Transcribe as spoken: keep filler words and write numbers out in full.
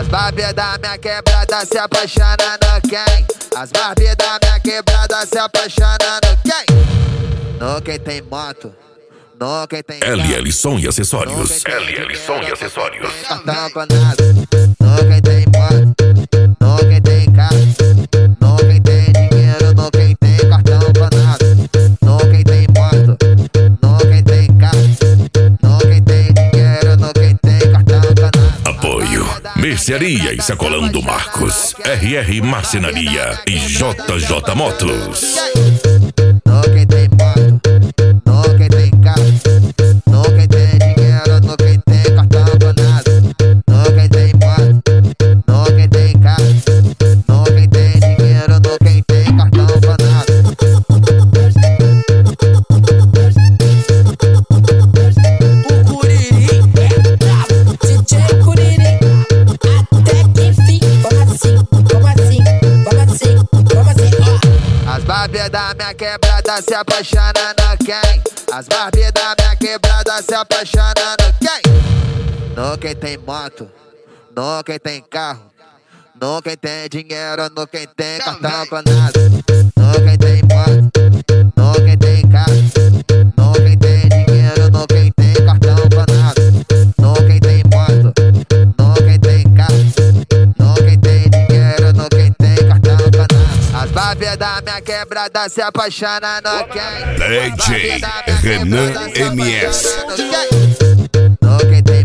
As Barbie da minha quebrada se apaixonam no quem? As Barbie da minha quebrada se apaixonam no quem? No quem tem moto, no quem tem L L Som e Acessórios. L L L Som e Acessórios. cartão com nada. No quem tem moto, no quem tem carro, no quem tem dinheiro, no quem tem cartão com nada. No quem tem moto, no quem tem carro, no quem tem dinheiro, no quem tem cartão com nada. Apoio Mercearia e Sacolão do Marcos, R R Marcenaria e J J Motos. No quem tem moto, no quem tem carro, no quem tem dinheiro, no quem tem cartão com nada. No quem tem moto, no quem tem carro, no quem tem dinheiro, no quem tem cartão com nada. O Curirim é brabo, D J Curirim. Até que fim, como assim, como assim, como assim, como assim, ó. As Barbie da minha quebrada se apaixonam no quem? As Barbie da minha quebrada se apaixonam no quem? No quem tem moto, no quem tem carro, no quem tem dinheiro, no quem tem cartão com nada. No quem tem moto, no quem tem carro, no quem tem dinheiro, no quem tem cartão com nada. No quem tem moto, no quem tem carro, no quem tem dinheiro, no quem tem cartão com nada. As Barbie da minha quebrada se apaixonam no quem? D J Renan M S. No quem tem